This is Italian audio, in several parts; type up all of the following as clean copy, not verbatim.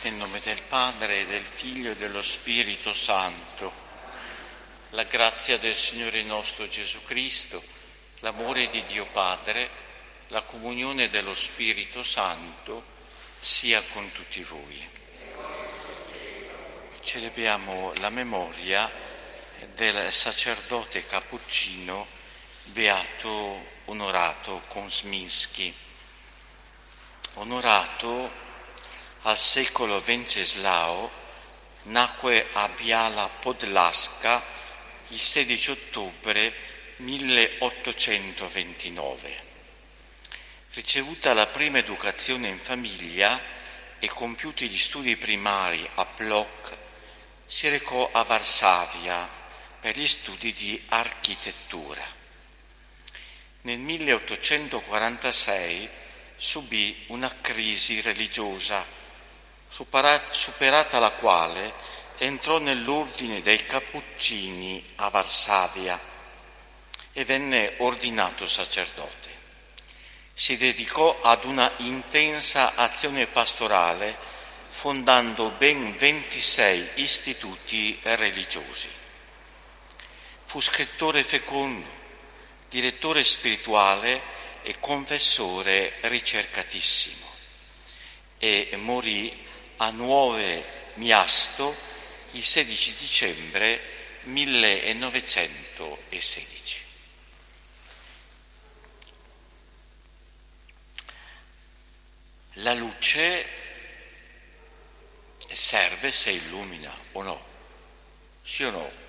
Nel nome del Padre, del Figlio e dello Spirito Santo. La grazia del Signore nostro Gesù Cristo, l'amore di Dio Padre, la comunione dello Spirito Santo sia con tutti voi. Celebriamo la memoria del sacerdote cappuccino beato Onorato Kosminski. Onorato al secolo Venceslao nacque a Biała Podlaska il 16 ottobre 1829. Ricevuta la prima educazione in famiglia e compiuti gli studi primari a Płock, si recò a Varsavia per gli studi di architettura. Nel 1846 subì una crisi religiosa, superata la quale entrò nell'ordine dei Cappuccini a Varsavia e venne ordinato sacerdote. Si dedicò ad una intensa azione pastorale, fondando ben 26 istituti religiosi. Fu scrittore fecondo, direttore spirituale e confessore ricercatissimo e morì a Nuove Miasto il 16 dicembre 1916. La luce serve se illumina o no? Sì o no?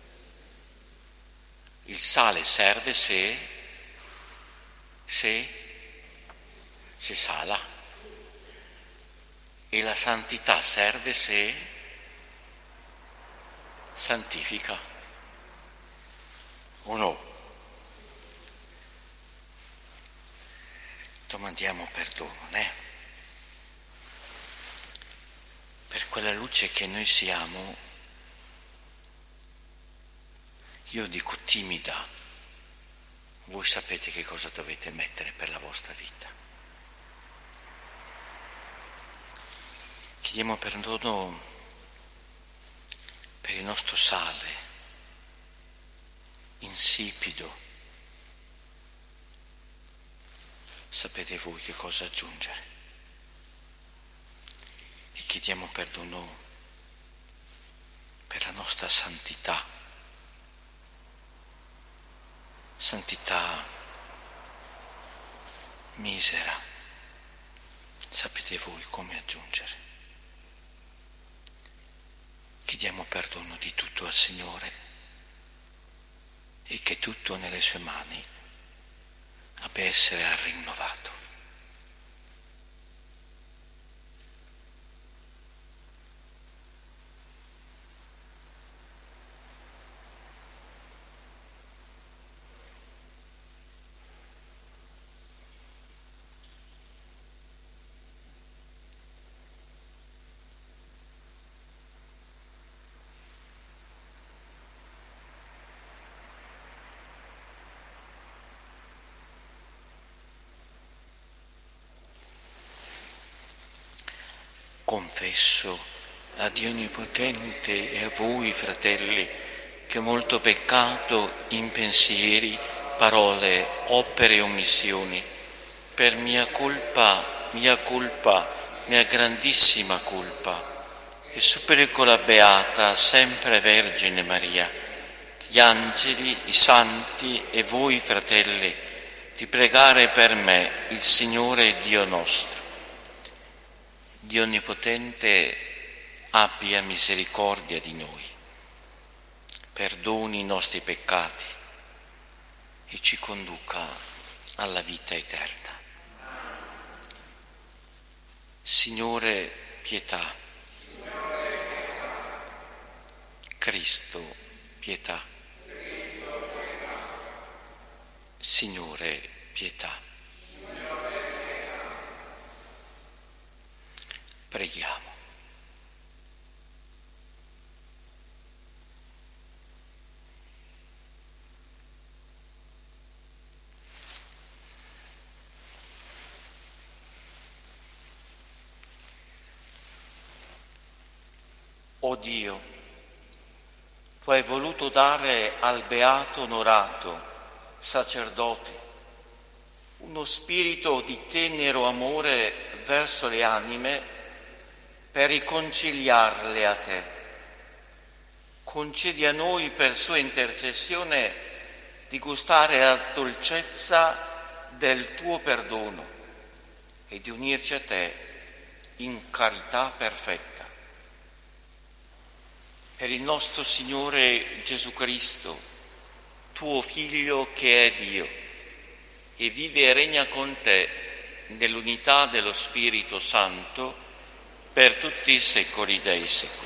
Il sale serve se sala. E la santità serve se santifica o no? Domandiamo perdono, per quella luce che noi siamo, io dico timida, voi sapete che cosa dovete mettere per la vostra vita. Chiediamo perdono per il nostro sale insipido. Sapete voi che cosa aggiungere. E chiediamo perdono per la nostra santità. Santità misera. Sapete voi come aggiungere. Chiediamo perdono di tutto al Signore e che tutto nelle sue mani abbia essere rinnovato. Confesso a Dio Onnipotente e a voi, fratelli, che ho molto peccato in pensieri, parole, opere e omissioni, per mia grandissima colpa, e supplico la Beata, sempre Vergine Maria, gli angeli, i santi e voi, fratelli, di pregare per me il Signore Dio nostro. Dio Onnipotente abbia misericordia di noi, perdoni i nostri peccati e ci conduca alla vita eterna. Signore, pietà. Cristo, pietà. Signore, pietà. Preghiamo. Dio, tu hai voluto dare al beato onorato, sacerdote, uno spirito di tenero amore verso le anime per riconciliarle a te. Concedi a noi per sua intercessione di gustare la dolcezza del tuo perdono e di unirci a te in carità perfetta. Per il nostro Signore Gesù Cristo, tuo Figlio che è Dio e vive e regna con te nell'unità dello Spirito Santo per tutti i secoli dei secoli.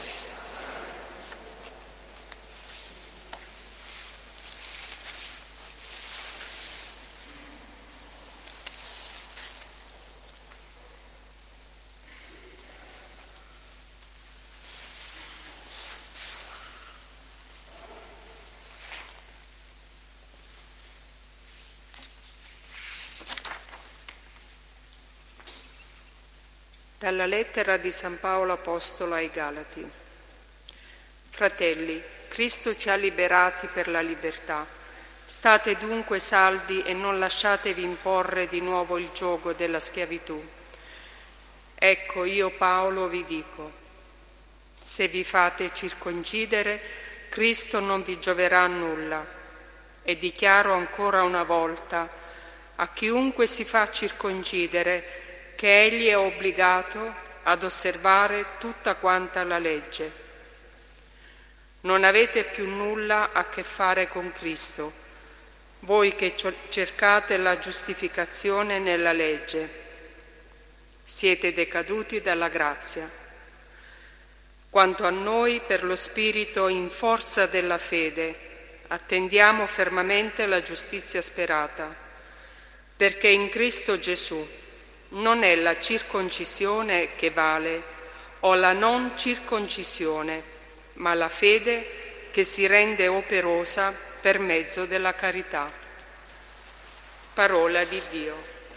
Dalla lettera di San Paolo Apostolo ai Galati. Fratelli, Cristo ci ha liberati per la libertà. State dunque saldi e non lasciatevi imporre di nuovo il giogo della schiavitù. Ecco, io Paolo vi dico, se vi fate circoncidere, Cristo non vi gioverà a nulla. E dichiaro ancora una volta a chiunque si fa circoncidere che egli è obbligato ad osservare tutta quanta la legge. Non avete più nulla a che fare con Cristo, voi che cercate la giustificazione nella legge. Siete decaduti dalla grazia. Quanto a noi, per lo Spirito, in forza della fede, attendiamo fermamente la giustizia sperata, perché in Cristo Gesù non è la circoncisione che vale o la non circoncisione, ma la fede che si rende operosa per mezzo della carità. Parola di Dio.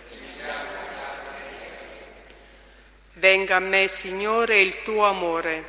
Venga a me, Signore, il tuo amore.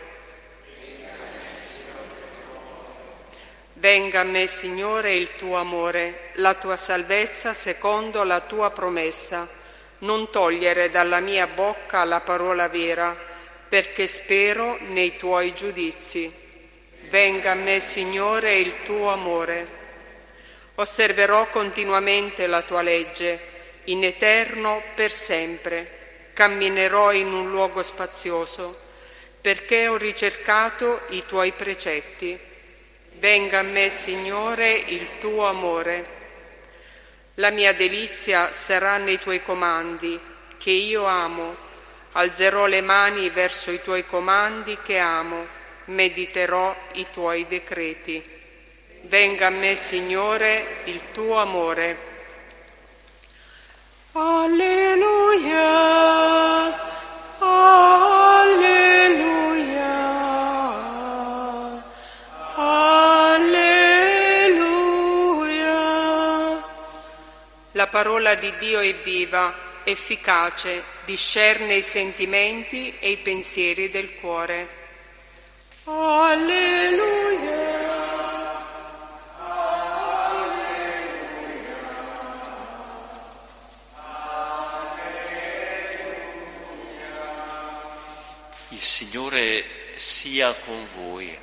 Venga a me, Signore, il tuo amore, la tua salvezza secondo la tua promessa. Non togliere dalla mia bocca la parola vera, perché spero nei tuoi giudizi. Venga a me, Signore, il tuo amore. Osserverò continuamente la tua legge, in eterno per sempre. Camminerò in un luogo spazioso, perché ho ricercato i tuoi precetti. Venga a me, Signore, il tuo amore. La mia delizia sarà nei tuoi comandi, che io amo. Alzerò le mani verso i tuoi comandi che amo. Mediterò i tuoi decreti. Venga a me, Signore, il tuo amore. Alleluia, alleluia, alleluia. La parola di Dio è viva, efficace, discerne i sentimenti e i pensieri del cuore. Alleluia, alleluia, alleluia. Il Signore sia con voi.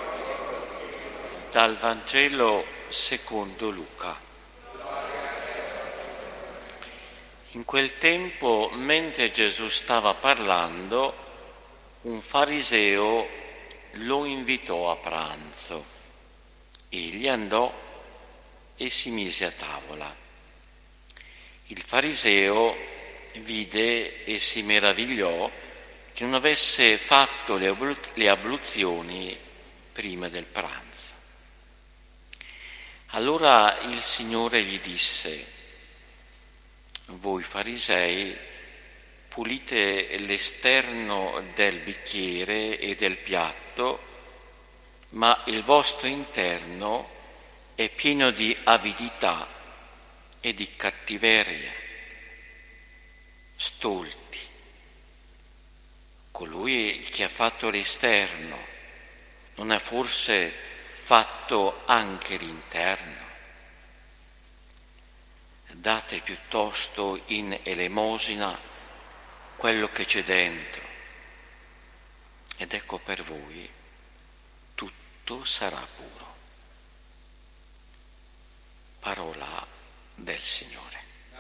Dal Vangelo secondo Luca. In quel tempo, mentre Gesù stava parlando, un fariseo lo invitò a pranzo. Egli andò e si mise a tavola. Il fariseo vide e si meravigliò che non avesse fatto le abluzioni prima del pranzo. Allora il Signore gli disse: voi farisei pulite l'esterno del bicchiere e del piatto, ma il vostro interno è pieno di avidità e di cattiveria. Stolti. Colui che ha fatto l'esterno Non è forse fatto anche l'interno? Date piuttosto in elemosina quello che c'è dentro, ed ecco per voi tutto sarà puro. Parola del Signore.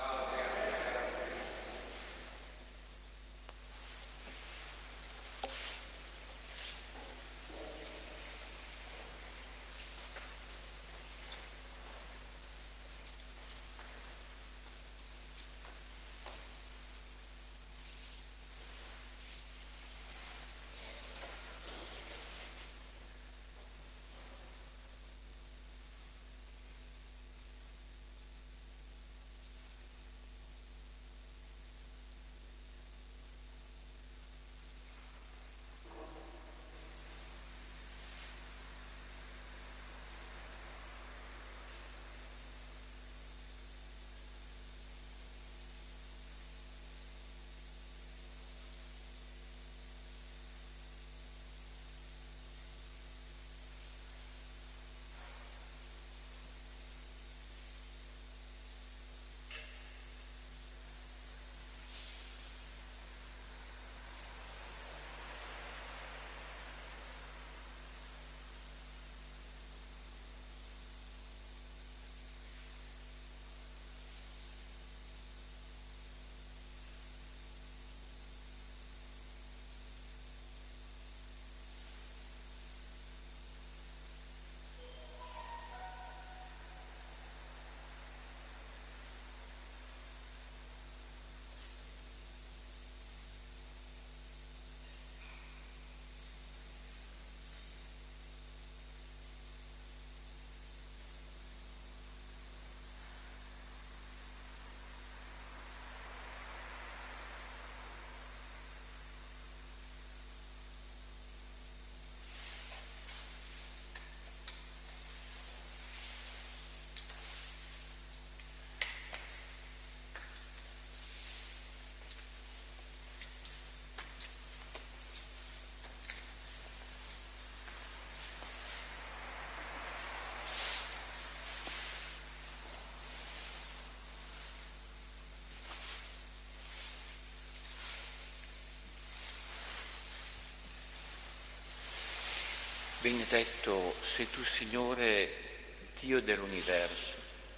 Benedetto sei tu, Signore, Dio dell'universo.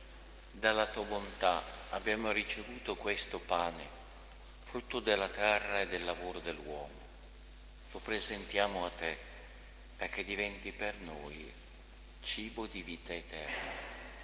Dalla tua bontà abbiamo ricevuto questo pane, frutto della terra e del lavoro dell'uomo. Lo presentiamo a te perché diventi per noi cibo di vita eterna.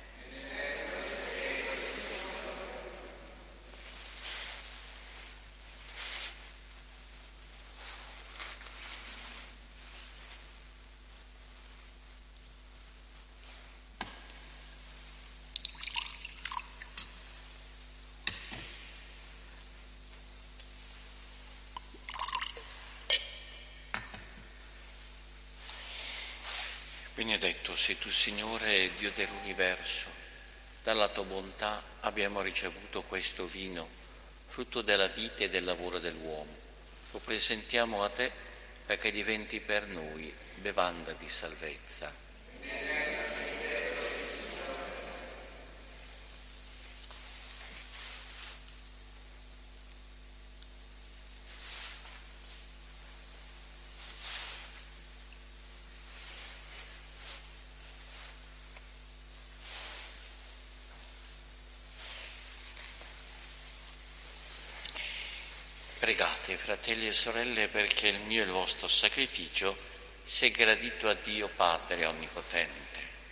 Benedetto sei tu, Signore, Dio dell'universo. Dalla tua bontà abbiamo ricevuto questo vino, frutto della vita e del lavoro dell'uomo. Lo presentiamo a te perché diventi per noi bevanda di salvezza. Pregate, fratelli e sorelle, perché il mio e il vostro sacrificio sia gradito a Dio Padre Onnipotente.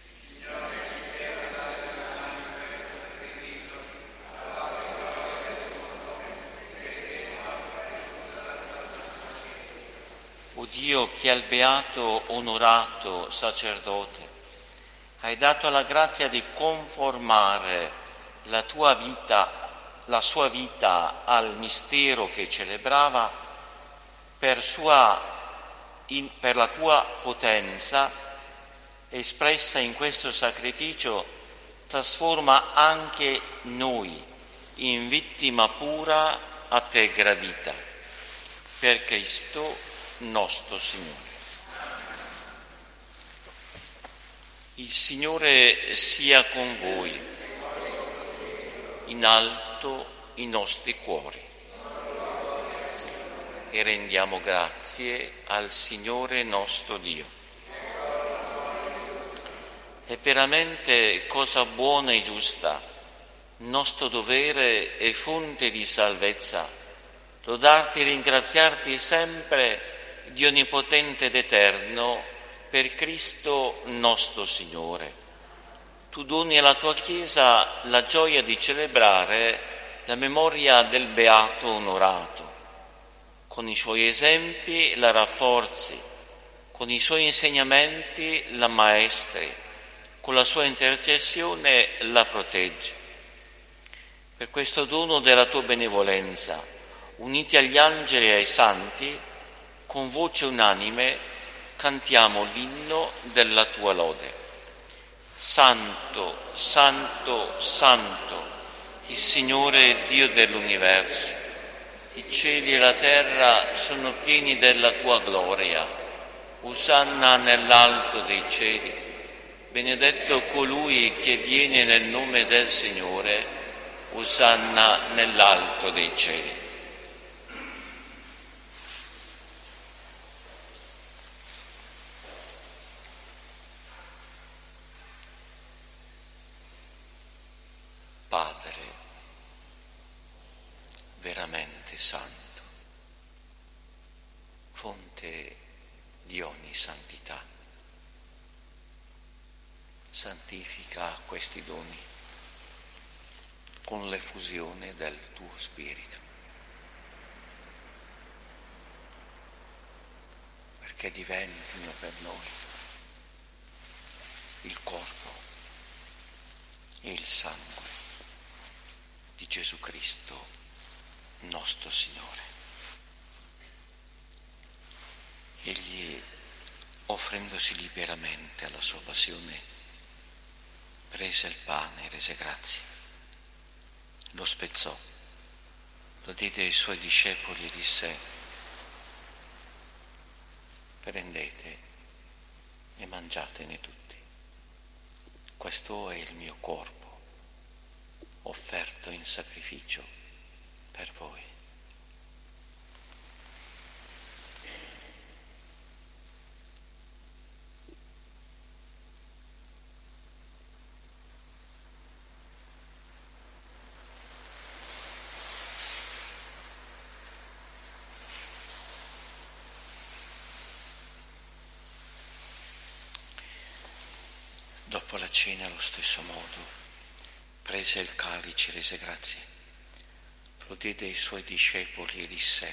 O Dio, che al beato onorato sacerdote hai dato la grazia di conformare la sua vita al mistero che celebrava, per la tua potenza espressa in questo sacrificio, trasforma anche noi in vittima pura a te gradita. Per Cristo nostro Signore. Il Signore sia con voi, in alto i nostri cuori. E rendiamo grazie al Signore nostro Dio. È veramente cosa buona e giusta, nostro dovere e fonte di salvezza, lodarti e ringraziarti sempre, Dio onnipotente ed eterno, per Cristo nostro Signore. Tu doni alla tua Chiesa la gioia di celebrare la memoria del beato onorato. Con i suoi esempi la rafforzi, con i suoi insegnamenti la maestri, con la sua intercessione la proteggi. Per questo dono della tua benevolenza, uniti agli angeli e ai santi, con voce unanime cantiamo l'inno della tua lode. Santo, santo, santo, il Signore Dio dell'universo. I cieli e la terra sono pieni della tua gloria. Osanna nell'alto dei cieli. Benedetto colui che viene nel nome del Signore. Osanna nell'alto dei cieli. Padre veramente santo, fonte di ogni santità, santifica questi doni con l'effusione del tuo Spirito, perché diventino per noi il corpo e il sangue di Gesù Cristo, nostro Signore. Egli, offrendosi liberamente alla sua passione, prese il pane e rese grazie, lo spezzò, lo diede ai suoi discepoli e disse: prendete e mangiatene tutti, questo è il mio corpo, offerto in sacrificio per voi. Dopo la cena, allo stesso modo, prese il calice e rese grazie, lo diede ai suoi discepoli e disse: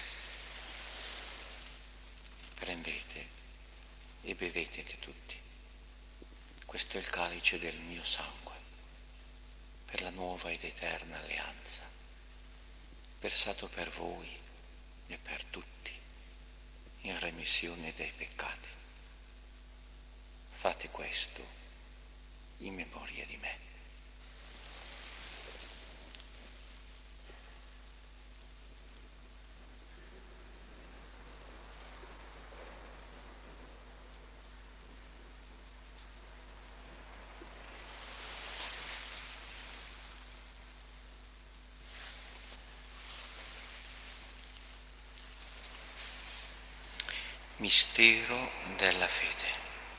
prendete e bevetene tutti, questo è il calice del mio sangue, per la nuova ed eterna alleanza, versato per voi e per tutti, in remissione dei peccati. Fate questo in memoria di me. Mistero della fede.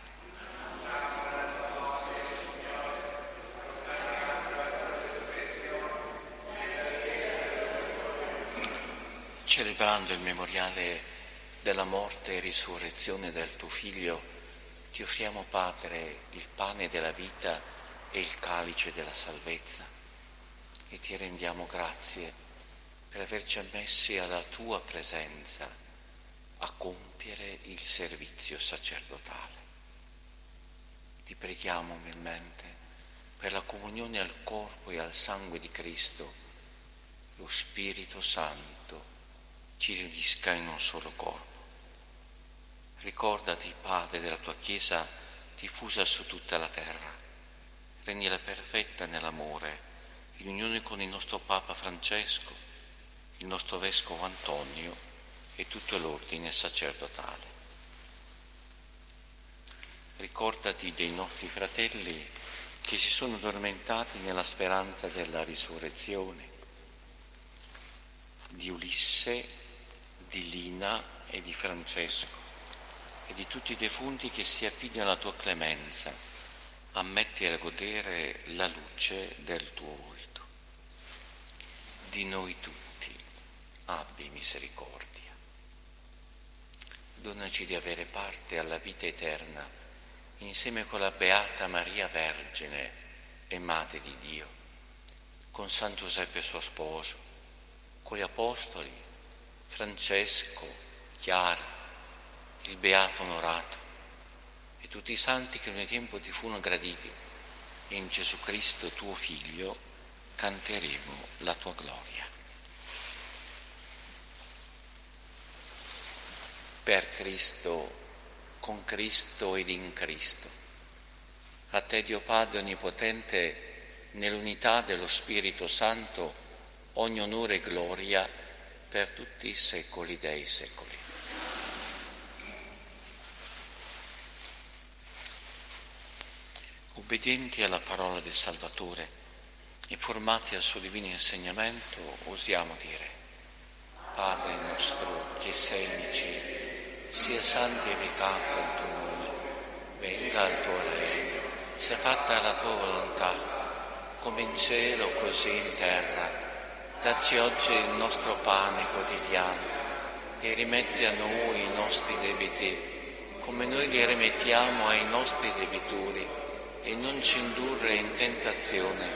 Celebrando il memoriale della morte e risurrezione del tuo Figlio, ti offriamo, Padre, il pane della vita e il calice della salvezza, e ti rendiamo grazie per averci ammessi alla tua presenza a compiere il servizio sacerdotale. Ti preghiamo umilmente per la comunione al corpo e al sangue di Cristo. Lo Spirito Santo ci riunisca in un solo corpo. Ricordati, Padre, della tua Chiesa diffusa su tutta la terra. Rendila perfetta nell'amore, in unione con il nostro Papa Francesco, il nostro Vescovo Antonio e tutto l'ordine sacerdotale. ricordati dei nostri fratelli che si sono addormentati nella speranza della risurrezione, di Ulisse, di Lina e di Francesco, e di tutti i defunti che si affidano alla tua clemenza, ammetti a godere la luce del tuo volto. Di noi tutti abbi misericordia. Donaci di avere parte alla vita eterna insieme con la Beata Maria Vergine e Madre di Dio, con San Giuseppe suo sposo, con gli Apostoli, Francesco, Chiara, il Beato Onorato e tutti i santi che nel tempo ti furono graditi, e in Gesù Cristo tuo Figlio canteremo la tua gloria. Per Cristo, con Cristo ed in Cristo, a te Dio Padre Onnipotente, nell'unità dello Spirito Santo, ogni onore e gloria per tutti i secoli dei secoli. Obbedienti alla parola del Salvatore e formati al suo divino insegnamento, osiamo dire: Padre nostro che sei nei cieli, sia santificato il tuo nome, venga il tuo regno, sia fatta la tua volontà, come in cielo così in terra. Dacci oggi il nostro pane quotidiano e rimetti a noi i nostri debiti, come noi li rimettiamo ai nostri debitori, e non ci indurre in tentazione.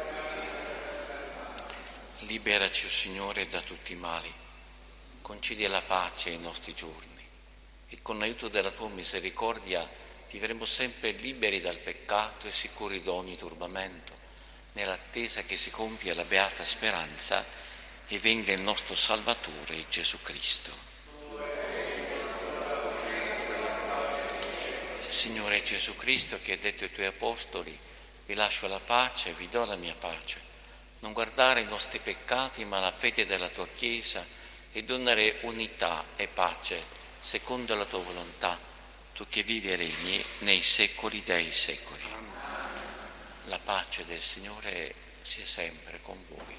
Liberaci, o Signore, da tutti i mali, concedi la pace ai nostri giorni, e con l'aiuto della tua misericordia vivremo sempre liberi dal peccato e sicuri da ogni turbamento, nell'attesa che si compia la beata speranza e venga il nostro Salvatore Gesù Cristo. Signore Gesù Cristo, che hai detto ai tuoi apostoli: vi lascio la pace, vi do la mia pace, non guardare i nostri peccati ma la fede della tua Chiesa, e donare unità e pace secondo la tua volontà, tu che vivi e regni nei secoli dei secoli. La pace del Signore sia sempre con voi.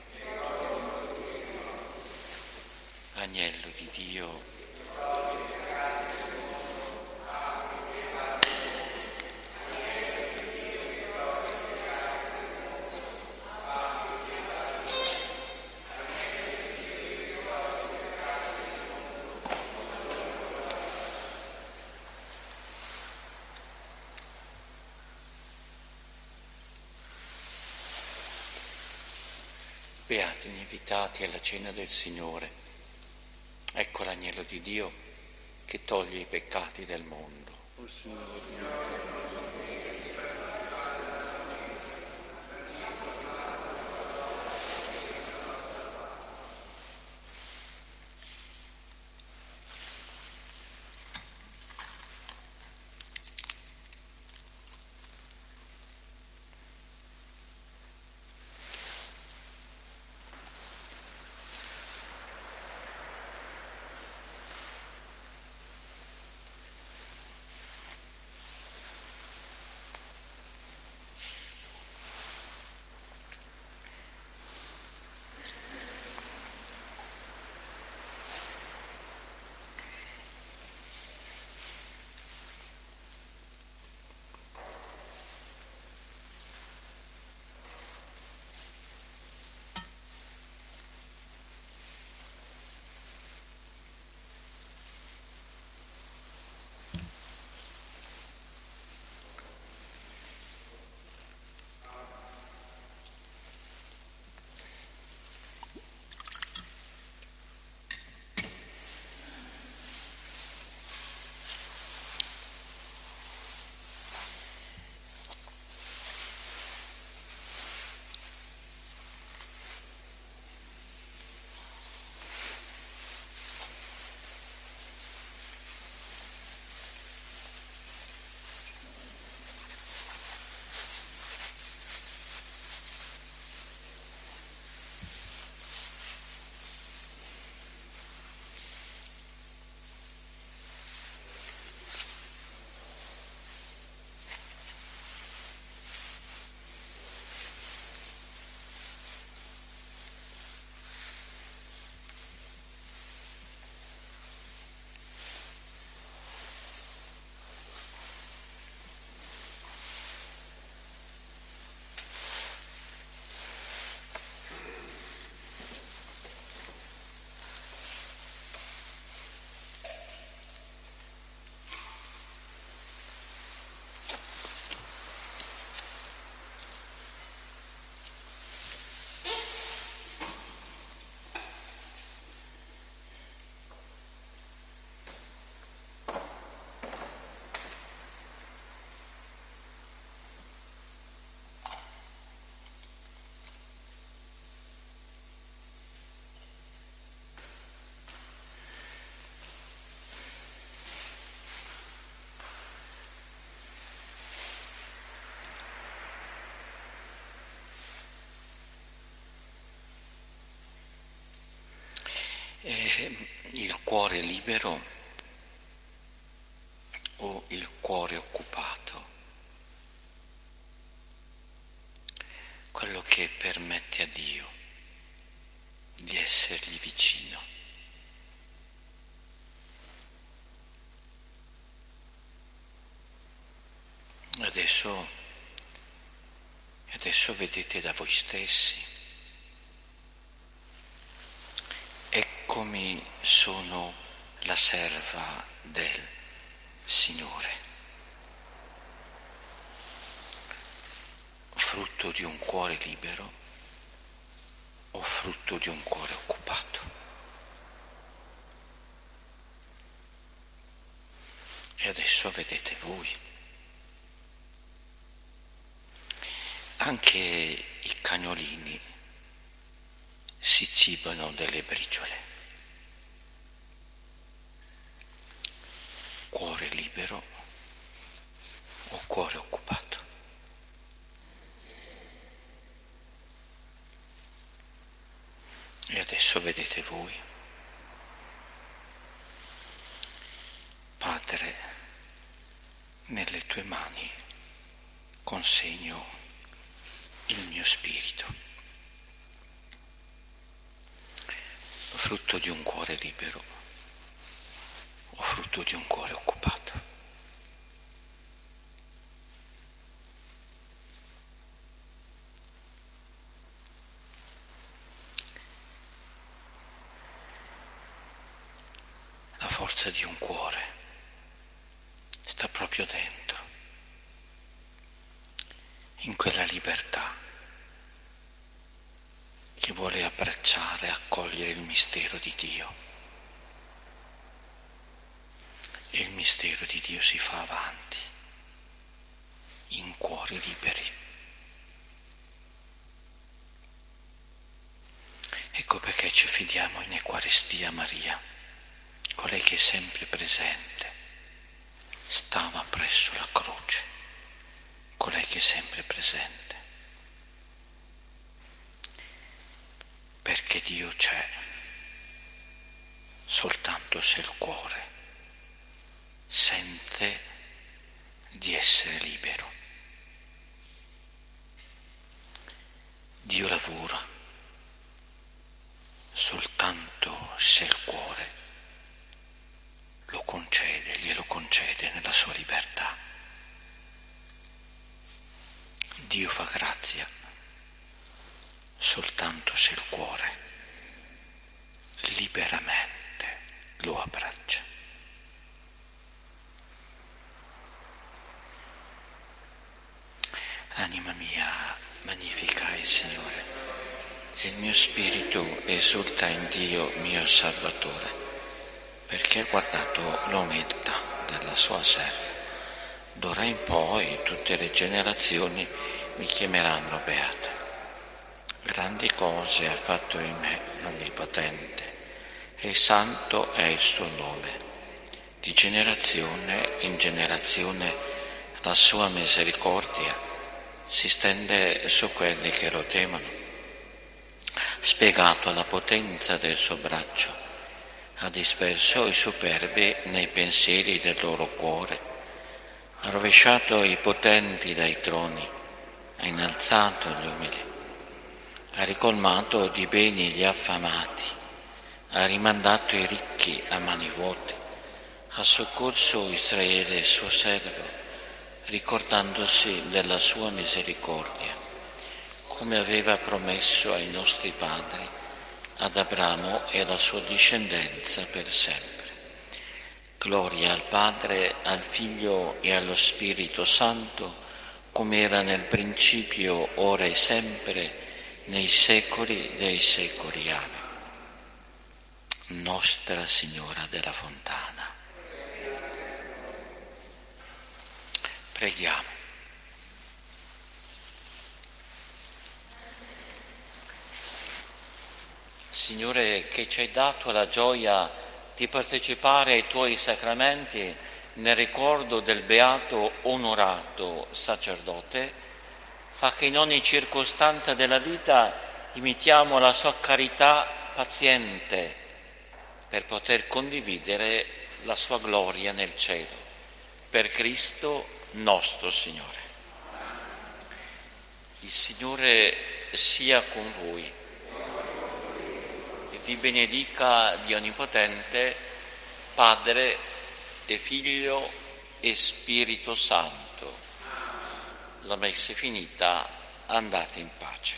Agnello di Dio, beati gli invitati alla cena del Signore. Ecco l'agnello di Dio che toglie i peccati del mondo. il cuore libero o il cuore occupato, quello che permette a Dio di essergli vicino. Adesso vedete da voi stessi. Eccomi sono la serva del Signore, frutto di un cuore libero o frutto di un cuore occupato. E adesso vedete voi. Anche i cagnolini si cibano delle briciole. Cuore libero o cuore occupato? E adesso vedete voi. Padre, nelle tue mani consegno il mio spirito, frutto di un cuore libero o frutto di un cuore occupato. La forza di un cuore sta proprio dentro, in quella libertà che vuole abbracciare e accogliere il mistero di Dio. E il mistero di Dio si fa avanti, in cuori liberi. Ecco perché ci fidiamo in Eucaristia a Maria, colei che è sempre presente, stava presso la croce, colei che è sempre presente. Perché Dio c'è, soltanto se il cuore sente di essere libero. Dio lavora soltanto se il cuore lo concede, glielo concede nella sua libertà. Dio fa grazia soltanto se il cuore liberamente lo abbraccia. L'anima mia magnifica il Signore e il mio spirito esulta in Dio mio Salvatore, perché ha guardato l'umiltà della sua serva. D'ora in poi tutte le generazioni mi chiameranno beata. Grandi cose ha fatto in me l'Onnipotente, e santo è il suo nome. Di generazione in generazione la sua misericordia si stende su quelli che lo temono. Spiegato la potenza del suo braccio, ha disperso i superbi nei pensieri del loro cuore, ha rovesciato i potenti dai troni, ha innalzato gli umili, ha ricolmato di beni gli affamati, ha rimandato i ricchi a mani vuote, ha soccorso Israele suo servo, ricordandosi della sua misericordia, come aveva promesso ai nostri padri, ad Abramo e alla sua discendenza per sempre. Gloria al Padre, al Figlio e allo Spirito Santo, come era nel principio, ora e sempre, nei secoli dei secoli. Amen. Nostra Signora della Fontana. Preghiamo. Signore, che ci hai dato la gioia di partecipare ai tuoi sacramenti nel ricordo del beato onorato sacerdote, fa che in ogni circostanza della vita imitiamo la sua carità paziente, per poter condividere la sua gloria nel cielo. Per Cristo nostro Signore. Il Signore sia con voi e vi benedica Dio Onnipotente, Padre e Figlio e Spirito Santo. La messa è finita, andate in pace.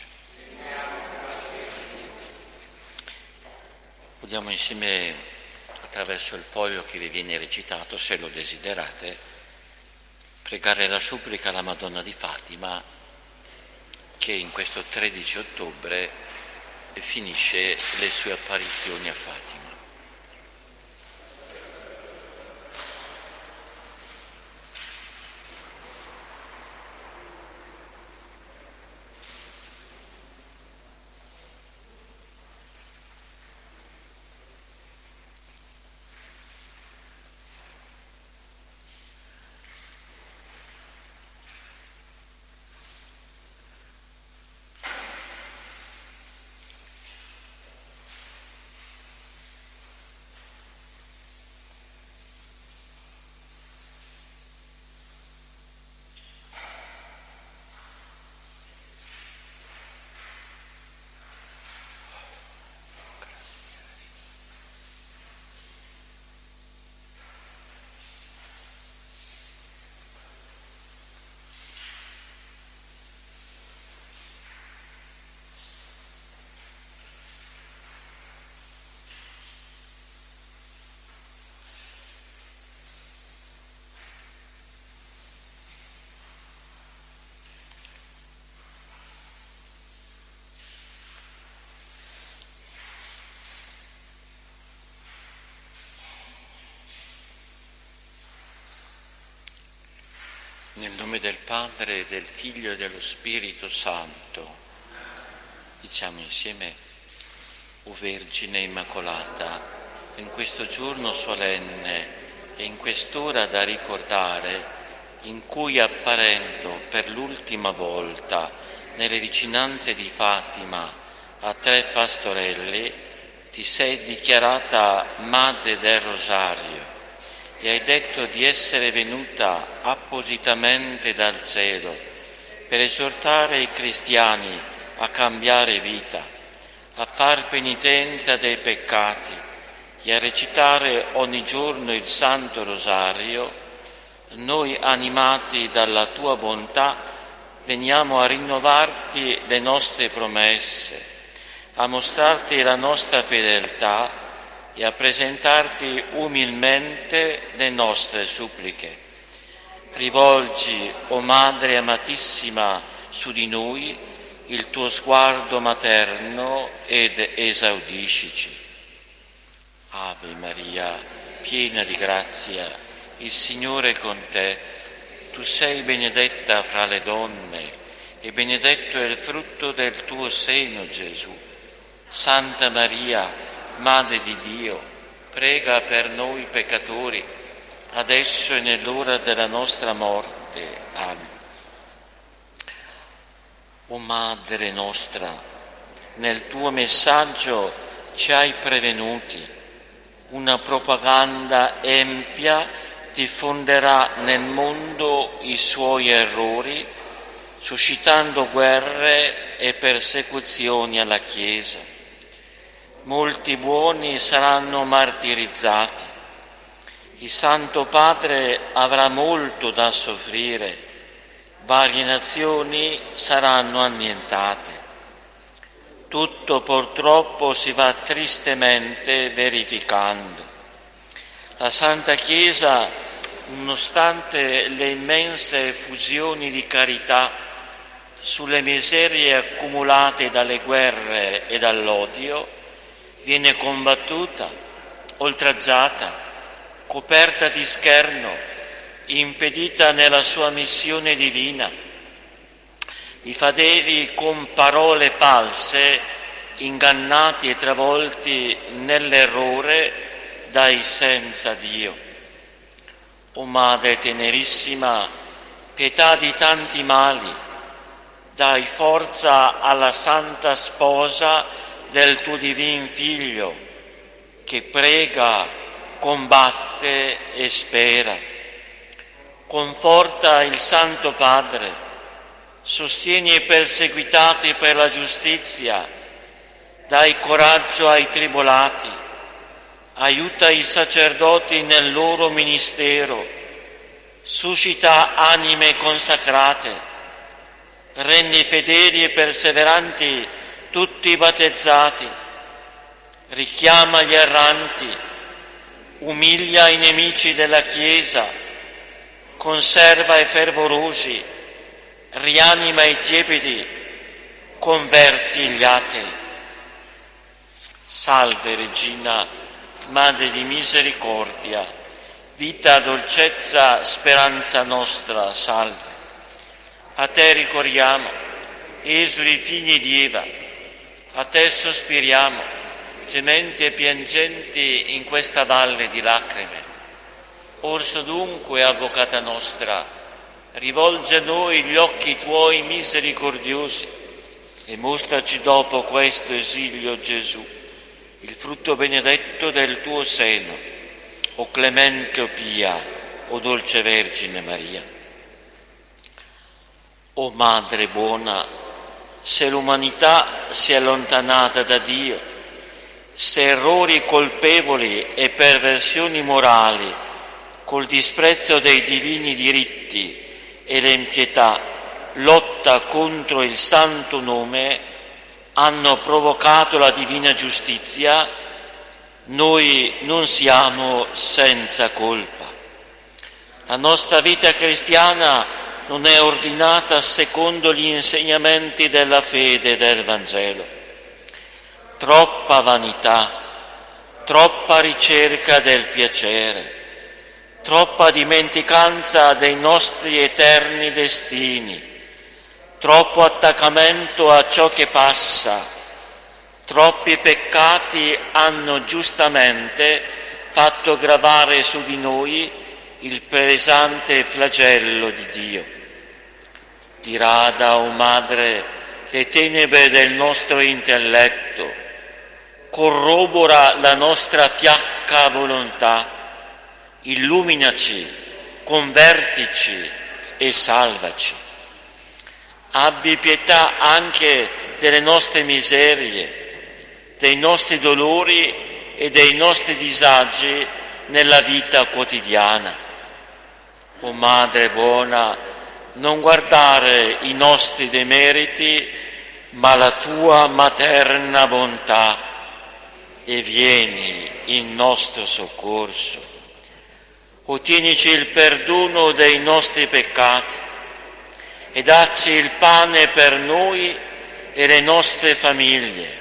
Vogliamo insieme, attraverso il foglio che vi viene recitato, se lo desiderate, pregare la supplica alla Madonna di Fatima, che in questo 13 ottobre finisce le sue apparizioni a Fatima. Nel nome del Padre, del Figlio e dello Spirito Santo, diciamo insieme: O Vergine Immacolata, in questo giorno solenne e in quest'ora da ricordare, in cui apparendo per l'ultima volta nelle vicinanze di Fatima a 3 pastorelli, ti sei dichiarata Madre del Rosario e hai detto di essere venuta appositamente dal cielo per esortare i cristiani a cambiare vita, a far penitenza dei peccati e a recitare ogni giorno il Santo Rosario, noi, animati dalla tua bontà, veniamo a rinnovarti le nostre promesse, a mostrarti la nostra fedeltà e a presentarti umilmente le nostre suppliche. Rivolgi, o Madre amatissima, su di noi il tuo sguardo materno ed esaudiscici. Ave Maria, piena di grazia, il Signore è con te. Tu sei benedetta fra le donne e benedetto è il frutto del tuo seno, Gesù. Santa Maria, Madre di Dio, prega per noi peccatori, adesso e nell'ora della nostra morte. Amen. O Madre nostra, nel tuo messaggio ci hai prevenuti. Una propaganda empia diffonderà nel mondo i suoi errori, suscitando guerre e persecuzioni alla Chiesa. Molti buoni saranno martirizzati. Il Santo Padre avrà molto da soffrire. Varie nazioni saranno annientate. Tutto purtroppo si va tristemente verificando. La Santa Chiesa, nonostante le immense effusioni di carità sulle miserie accumulate dalle guerre e dall'odio, viene combattuta, oltraggiata, coperta di scherno, impedita nella sua missione divina. I fedeli con parole false, ingannati e travolti nell'errore dai senza Dio. O Madre tenerissima, pietà di tanti mali, dai forza alla Santa Sposa del tuo divin Figlio, che prega, combatte e spera. Conforta il Santo Padre, sostieni i perseguitati per la giustizia, dai coraggio ai tribolati, aiuta i sacerdoti nel loro ministero, suscita anime consacrate, rendi fedeli e perseveranti tutti i battezzati, richiama gli erranti, umilia i nemici della Chiesa, conserva i fervorosi, rianima i tiepidi, converti gli atei. Salve Regina, Madre di misericordia, vita, dolcezza, speranza nostra, salve. A te ricorriamo, esuli figli di Eva, a te sospiriamo, gementi e piangenti in questa valle di lacrime. Orso dunque, Avvocata nostra, rivolge a noi gli occhi tuoi misericordiosi e mostraci dopo questo esilio Gesù, il frutto benedetto del tuo seno, o clemente o pia, o dolce Vergine Maria. O Madre buona, se l'umanità si è allontanata da Dio, se errori colpevoli e perversioni morali, col disprezzo dei divini diritti e l'impietà, lotta contro il santo nome, hanno provocato la divina giustizia, noi non siamo senza colpa. La nostra vita cristiana non è ordinata secondo gli insegnamenti della fede e del Vangelo. Troppa vanità, troppa ricerca del piacere, troppa dimenticanza dei nostri eterni destini, troppo attaccamento a ciò che passa, troppi peccati hanno giustamente fatto gravare su di noi il pesante flagello di Dio. Dirada, o Madre, le tenebre del nostro intelletto, corrobora la nostra fiacca volontà, illuminaci, convertici e salvaci. Abbi pietà anche delle nostre miserie, dei nostri dolori e dei nostri disagi nella vita quotidiana. O Madre buona, non guardare i nostri demeriti, ma la tua materna bontà, e vieni in nostro soccorso. Ottienici il perdono dei nostri peccati e dacci il pane per noi e le nostre famiglie,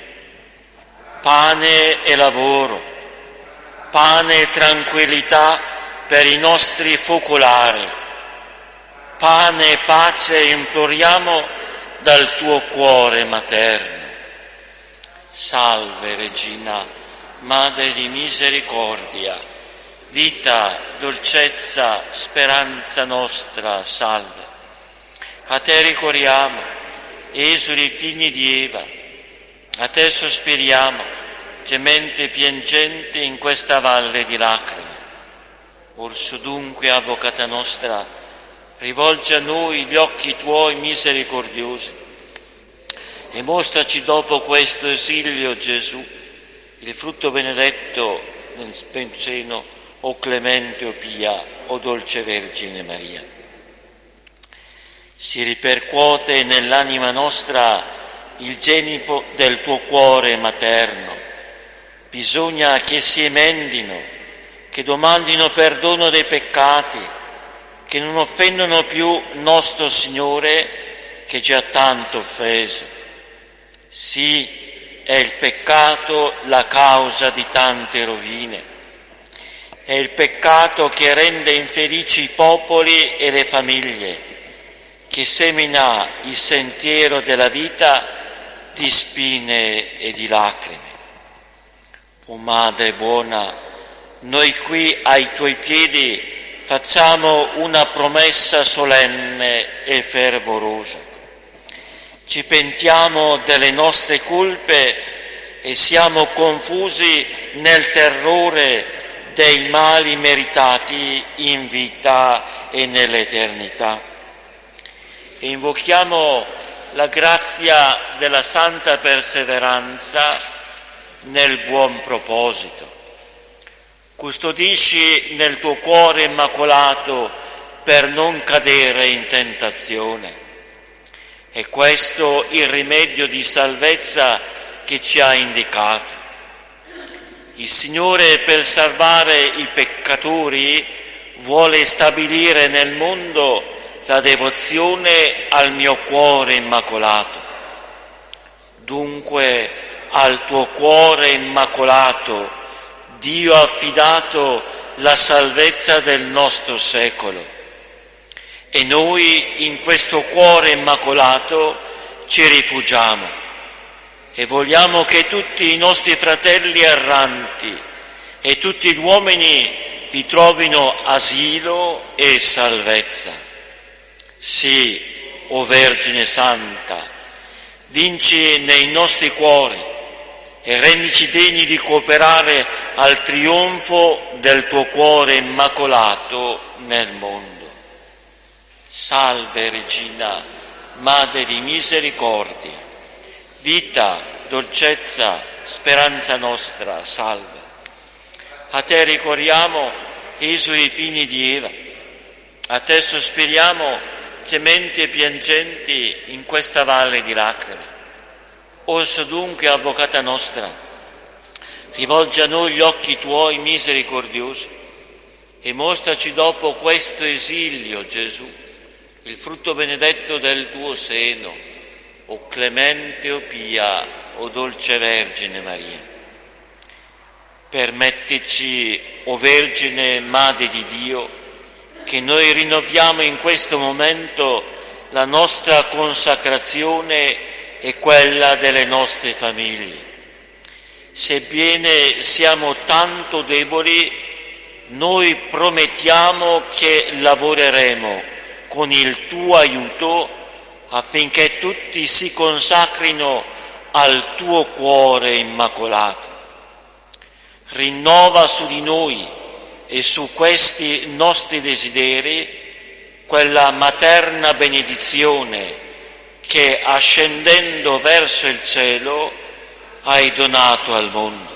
pane e lavoro, pane e tranquillità per i nostri focolari, pane e pace imploriamo dal tuo cuore materno. Salve Regina, Madre di misericordia, vita, dolcezza, speranza nostra, salve. A te ricorriamo, esuli figli di Eva, a te sospiriamo, gementi e piangenti in questa valle di lacrime. Orso dunque, Avvocata nostra, rivolge a noi gli occhi tuoi misericordiosi e mostraci dopo questo esilio Gesù, il frutto benedetto nel seno, o clemente o pia, o dolce Vergine Maria. Si ripercuote nell'anima nostra il genito del tuo cuore materno. Bisogna che si emendino, che domandino perdono dei peccati, che non offendono più nostro Signore che ci ha tanto offeso. Sì, è il peccato la causa di tante rovine. È il peccato che rende infelici i popoli e le famiglie, che semina il sentiero della vita di spine e di lacrime. O Madre buona, noi qui ai tuoi piedi facciamo una promessa solenne e fervorosa. Ci pentiamo delle nostre colpe e siamo confusi nel terrore dei mali meritati in vita e nell'eternità. E invochiamo la grazia della santa perseveranza nel buon proposito. Custodisci nel tuo cuore immacolato per non cadere in tentazione. È questo il rimedio di salvezza che ci ha indicato. Il Signore, per salvare i peccatori, vuole stabilire nel mondo la devozione al mio cuore immacolato. Dunque, al tuo cuore immacolato, Dio ha affidato la salvezza del nostro secolo. E noi in questo cuore immacolato ci rifugiamo e vogliamo che tutti i nostri fratelli erranti e tutti gli uomini vi trovino asilo e salvezza. Sì, o Vergine Santa, vinci nei nostri cuori e rendici degni di cooperare al trionfo del tuo cuore immacolato nel mondo. Salve Regina, Madre di misericordia, vita, dolcezza, speranza nostra, salve. A te ricorriamo, esuli figli di Eva, a te sospiriamo, gementi e piangenti in questa valle di lacrime. Orso dunque, Avvocata nostra, rivolgi a noi gli occhi tuoi misericordiosi e mostraci dopo questo esilio, Gesù, il frutto benedetto del tuo seno, o clemente o pia, o dolce Vergine Maria. Permettici, o Vergine Madre di Dio, che noi rinnoviamo in questo momento la nostra consacrazione e quella delle nostre famiglie. Sebbene siamo tanto deboli, noi promettiamo che lavoreremo con il tuo aiuto affinché tutti si consacrino al tuo cuore immacolato. Rinnova su di noi e su questi nostri desideri quella materna benedizione che, ascendendo verso il cielo, hai donato al mondo.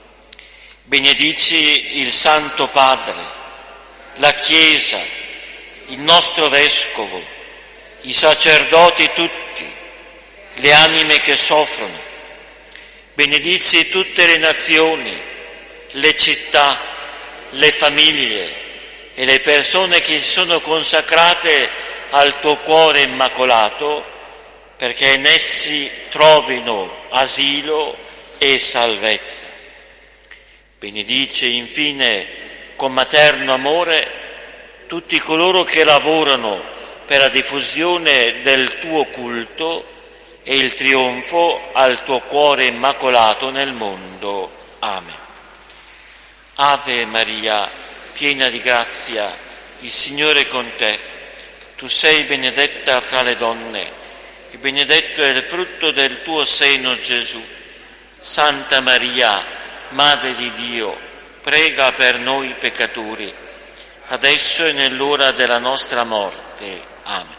Benedici il Santo Padre, la Chiesa, il nostro Vescovo, i sacerdoti tutti, le anime che soffrono. Benedici tutte le nazioni, le città, le famiglie e le persone che si sono consacrate al tuo cuore immacolato, perché in essi trovino asilo e salvezza. Benedice infine con materno amore tutti coloro che lavorano per la diffusione del tuo culto e il trionfo al tuo cuore immacolato nel mondo. Amen. Ave Maria, piena di grazia, il Signore è con te. Tu sei benedetta fra le donne, e benedetto è il frutto del tuo seno, Gesù. Santa Maria, Madre di Dio, prega per noi peccatori, adesso e nell'ora della nostra morte. Amen.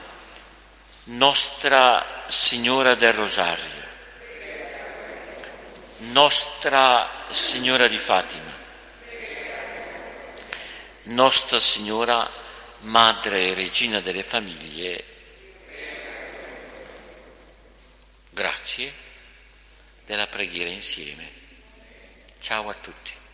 Nostra Signora del Rosario, Nostra Signora di Fatima, Nostra Signora, Madre e Regina delle Famiglie, grazie della preghiera insieme. Ciao a tutti.